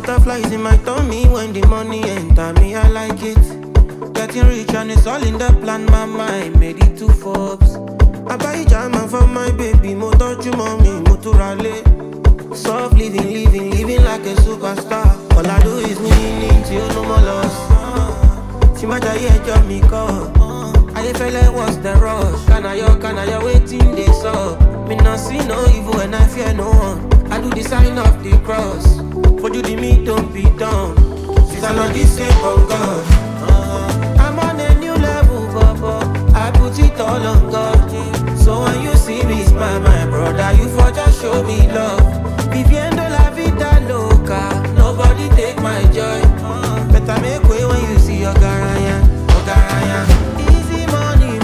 Butterflies in my tummy when the money enter me, I like it. Getting rich and it's all in the plan, my mind made it to Forbes. I buy jama for my baby, mo touch mommy, mo to rally. Soft living like a superstar. All I do is winning till no more loss. See my giant job me call. I feel like what's the rush? Can I waiting they saw? Me not see no evil and I fear no one. I do the sign of the cross. For you the me don't be done. Since I'm not the same on God. I'm on a new level, Papa. I put it all on God. So when you see me smile, my brother, you for just show me love. Viviendo la vida loca. Nobody take my joy. Better make way when you see your garaya. Easy money.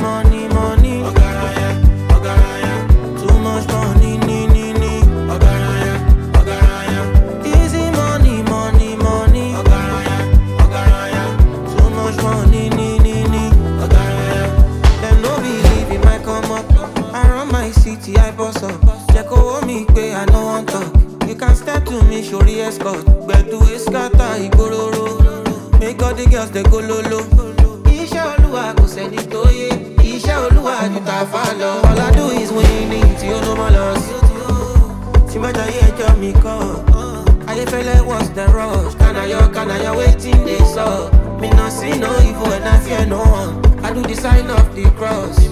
Ogaraya. Too much money, Ogaraya. Easy money. Ogaraya. Too much money, Ogaraya. Them no believe in my come up. I run my city, I boss up. Check over me, pay, I no want talk. You can step to me, show the escort. But to a scatter, Igororo. Make all the girls they go lolo. Iṣẹ́ Olúwa kò sẹ́ni tó yé. Iṣẹ́ Olúwa ju ta fà lọ. All I do is winning till no more loss. Tí má jayé ẹjọ́ mi kọ́. Ayéfẹ́lẹ́ what's the rush? Can I waiting they saw? Me not see no evil and I fear no one. I do the sign of the cross.